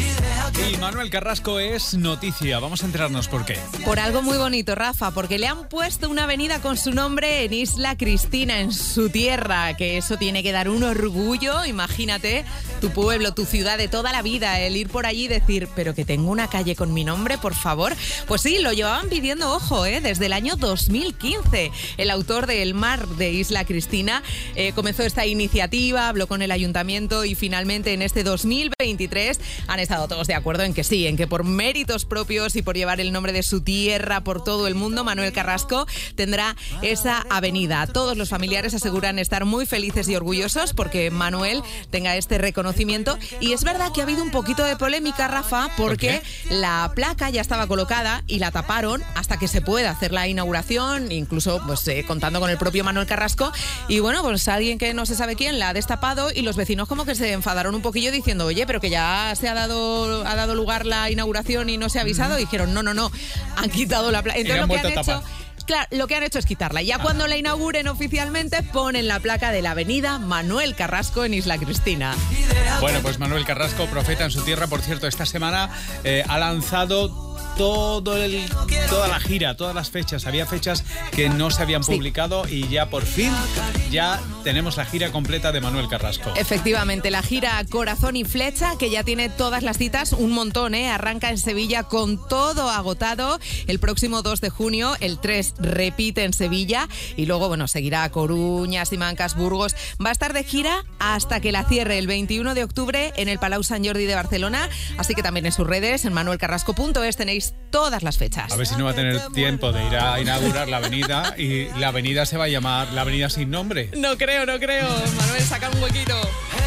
Y Manuel Carrasco es noticia. Vamos a enterarnos por qué. Por algo muy bonito, Rafa, porque le han puesto una avenida con su nombre en Isla Cristina, en su tierra, que eso tiene que dar un orgullo. Imagínate, tu pueblo, tu ciudad de toda la vida, el ir por allí y decir, pero que tengo una calle con mi nombre, por favor. Pues sí, lo llevaban pidiendo, ojo, ¿eh? desde el año dos mil quince. El autor de El Mar de Isla Cristina eh, comenzó esta iniciativa, habló con el ayuntamiento y finalmente en este dos mil veintitrés han estado todos de acuerdo en que sí, en que por méritos propios y por llevar el nombre de su tierra por todo el mundo, Manuel Carrasco tendrá esa avenida. Todos los familiares aseguran estar muy felices y orgullosos porque Manuel tenga este reconocimiento. Y es verdad que ha habido un poquito de polémica, Rafa, porque la placa ya estaba colocada y la taparon hasta que se pueda hacer la inauguración, incluso pues eh, contando con el propio Manuel Carrasco. Y bueno, pues alguien que no se sabe quién la ha destapado y los vecinos como que se enfadaron un poquillo diciendo, oye, pero que ya se ha dado, ha dado lugar la inauguración y no se ha avisado. Mm. Y dijeron, no, no, no, han quitado la placa. Entonces lo que han hecho... Claro, lo que han hecho es quitarla. Ya ah. cuando la inauguren oficialmente ponen la placa de la avenida Manuel Carrasco en Isla Cristina. Bueno, pues Manuel Carrasco, profeta en su tierra. Por cierto, esta semana eh, ha lanzado todo el, toda la gira, todas las fechas. Había fechas que no se habían publicado sí. y ya por fin ya tenemos la gira completa de Manuel Carrasco. Efectivamente, la gira Corazón y Flecha, que ya tiene todas las citas, un montón, ¿eh? Arranca en Sevilla con todo agotado el próximo dos de junio, el tres repite en Sevilla y luego, bueno, seguirá Coruña, Simancas, Burgos. Va a estar de gira hasta que la cierre el veintiuno de octubre en el Palau Sant Jordi de Barcelona, así que también en sus redes, en manuel carrasco punto es, tenéis todas las fechas. A ver si no va a tener tiempo de ir a inaugurar la avenida y la avenida se va a llamar la avenida sin nombre. No creo, no creo. Manuel, saca un huequito.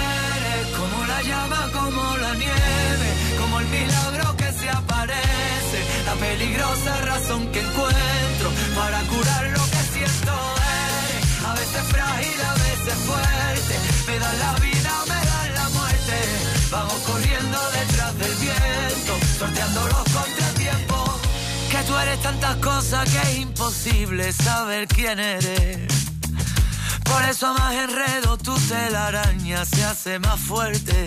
Eres como la llama, como la nieve, como el milagro que se aparece, la peligrosa razón que encuentro para curar lo que siento. Eres a veces frágil, a veces fuerte, me dan la vida, me dan la muerte. Vamos corriendo detrás del viento, sorteando los contratiempos. Que tú eres tantas cosas que es imposible saber quién eres. Por eso a más enredo tu telaraña se hace más fuerte.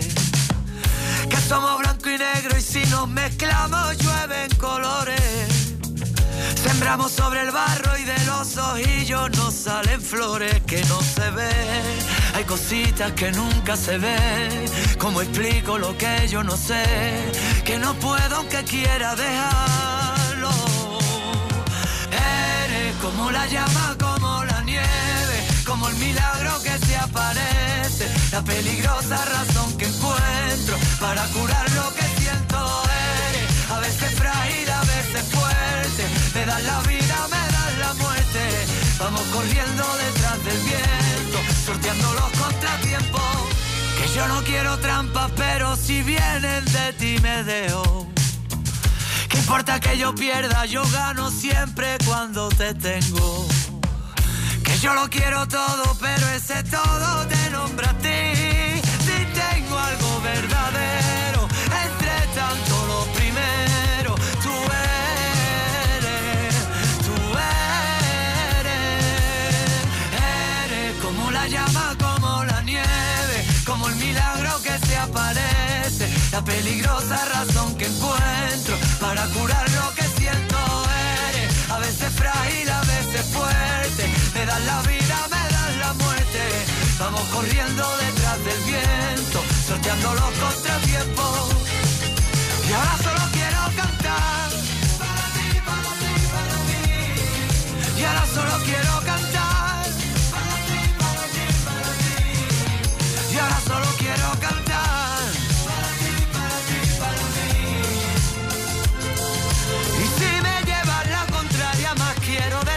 Que somos blanco y negro y si nos mezclamos llueven colores. Sembramos sobre el barro y de los ojillos nos salen flores que no se ven. Hay cositas que nunca se ven. ¿Cómo explico lo que yo no sé? Que no puedo aunque quiera dejarlo. Eres como la llama, como la nieve, como el milagro que se aparece, la peligrosa razón que encuentro para curar lo que siento. Eres a veces frágil, a veces fuerte, me das la vida, me das la muerte. Vamos corriendo detrás del viento, sorteando los contratiempos. Que yo no quiero trampas, pero si vienen de ti me dejo. ¿Qué importa que yo pierda? Yo gano siempre cuando te tengo. Que yo lo quiero todo, pero ese todo te nombra a ti. Si tengo algo verdadero, entre tanto lo primero, tú eres, tú eres. Eres como la llama, como la nieve, como el milagro que se aparece, la peligrosa razón que encuentro para curar lo que siento. Eres a veces frágil, a veces fuerte, me das la vida, me das la muerte. Vamos corriendo detrás del viento, sorteando los contratiempos. Y ahora solo quiero cantar para ti, para ti, para mí. Y ahora solo quiero cantar para ti, para ti, para mí. Y ahora solo quiero cantar para ti, para ti, para mí. Y si me llevas la contraria, más quiero de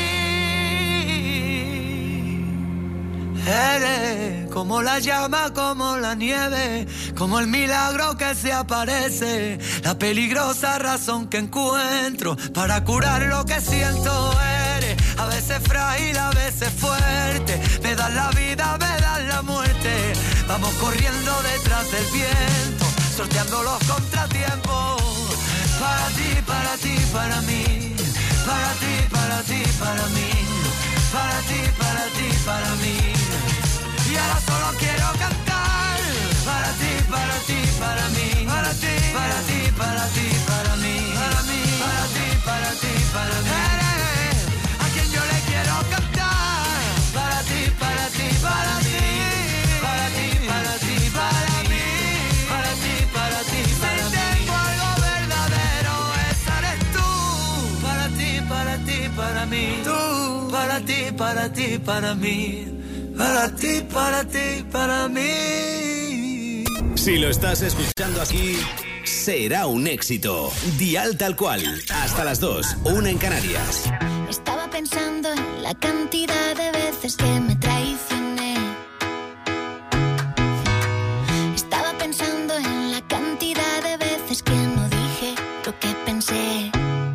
ti. Eres como la llama, como la nieve, como el milagro que se aparece, la peligrosa razón que encuentro para curar lo que siento. Eres a veces frágil, a veces fuerte, me das la vida, me das la muerte. Vamos corriendo detrás del viento, sorteando los contratiempos. Para ti, para ti, para mí. Para ti, para ti, para mí. Para ti, para ti, para mí. Y ahora solo quiero cantar. Para ti, para ti, para mí. Para ti, para ti, para ti, para mí. Para mí, para ti, para ti, para mí. Eres a quien yo le quiero cantar. Para ti, para ti, para mí. Para ti, para ti, para mí. Para ti, para ti, para mí. Si tengo algo verdadero, esa eres tú. Para ti, para ti, para mí. Tú. Para ti, para ti, para mí. Para ti, para ti, para mí. Si lo estás escuchando aquí, será un éxito. Dial tal cual. Hasta las dos, una en Canarias. Estaba pensando en la cantidad de veces que me traicioné. Estaba pensando en la cantidad de veces que no dije lo que pensé.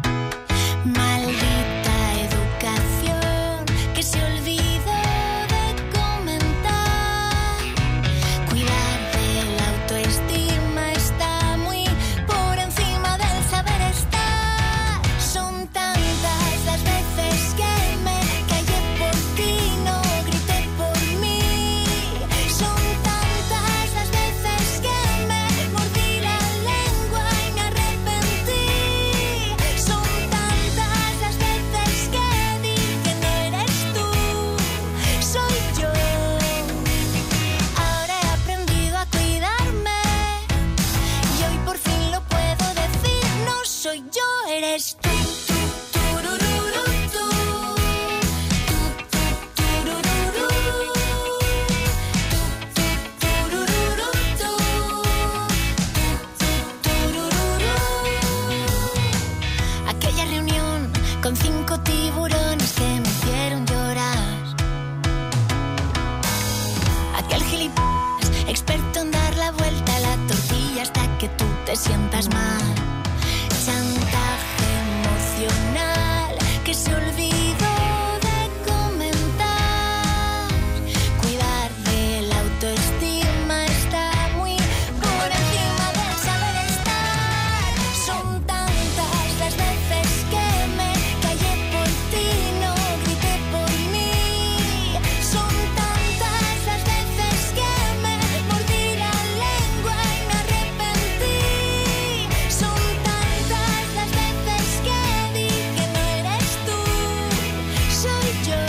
Maldita educación que se olvidó de comentar. Cuidar de la autoestima está muy por encima del saber estar. Son tantas las veces que me callé por ti, no grité por mí. Son tantas las veces que me mordí la lengua y me arrepentí. Son tantas las veces que dije no eres tú, soy yo. Ahora he aprendido a cuidarme y hoy por fin lo puedo decir. No soy yo, eres tú. Turururu, tú. Turururu. Turururu, tú. Turururu. Aquella reunión con cinco tiburones que me hicieron llorar. Aquel gilipollas experto en dar la vuelta a la tortilla hasta que tú te sientas mal. Chantaje emocional que se olvidó de comentar. Cuidar de la autoestima está muy por encima del saber estar. Son tantas las veces que me callé por ti, no grité por mí. Son tantas las veces que me mordí la lengua y me arrepentí. Son tantas las veces que dije no eres tú, soy yo.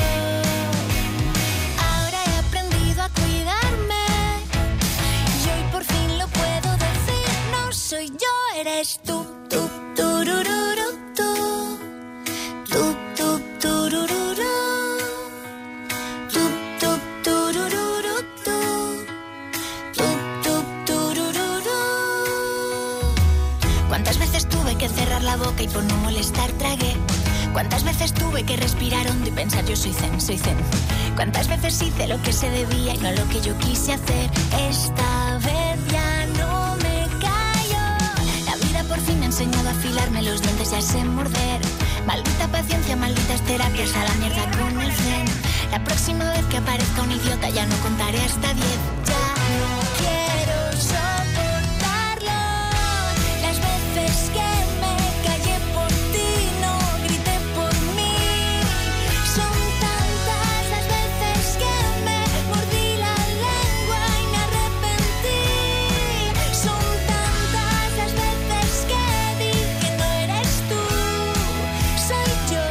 Ahora he aprendido a cuidarme y hoy por fin lo puedo decir. No soy yo, eres tú. Tú, turururu, tú. Tú, tú, turururu. Tú, tú, turururu, tú. Tú, tú, turururu. ¿Cuántas veces tuve que cerrar la boca y por no molestar tragué? ¿Cuántas veces tuve que respirar hondo y pensar yo soy zen, soy zen? ¿Cuántas veces hice lo que se debía y no lo que yo quise hacer? Esta vez ya no me callo. La vida por fin me ha enseñado a afilarme los dientes y a sé morder. Maldita paciencia, malditas terapias, a la mierda con el zen. La próxima vez que aparezca un idiota ya no contaré hasta diez. Ya no quiero soportarlo. Las veces que me callé por ti, no grité por mí. Son tantas las veces que me mordí la lengua y me arrepentí. Son tantas las veces que dije no eres tú, soy yo.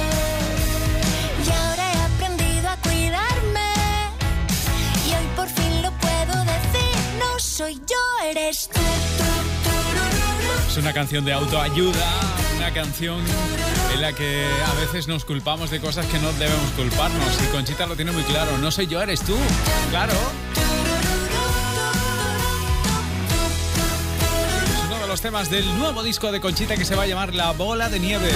Y ahora he aprendido a cuidarme y hoy por fin lo puedo decir. No soy yo, eres tú. Es una canción de autoayuda, una canción en la que a veces nos culpamos de cosas que no debemos culparnos. Y Conchita lo tiene muy claro. No soy yo, eres tú. Claro. Es uno de los temas del nuevo disco de Conchita que se va a llamar La Bola de Nieve.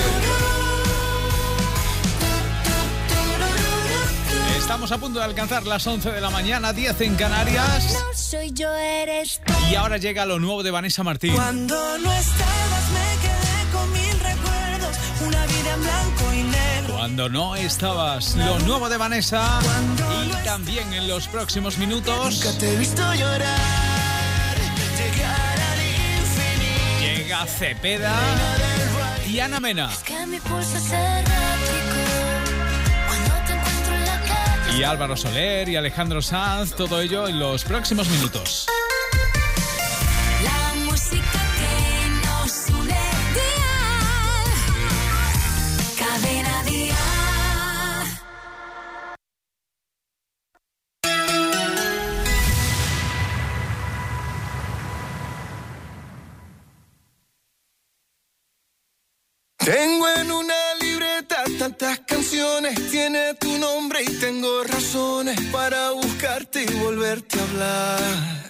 Estamos a punto de alcanzar las once de la mañana, diez en Canarias. No soy yo, eres tú. Y ahora llega lo nuevo de Vanessa Martín. Cuando no estabas me quedé con mil recuerdos, una vida en blanco y negro. Cuando no estabas, lo nuevo de Vanessa. Y también en los próximos minutos Nunca te he visto llorar, llegar al infinito. llega Cepeda y Ana Mena. Es que mi pulso es errático cuando te encuentro en la calle. Y Álvaro Soler y Alejandro Sanz, todo ello en los próximos minutos. La música que nos une. Dial. Cadena Dial. Tengo en una libreta tantas canciones, tiene tu nombre y tengo razones para buscarte y volverte a hablar.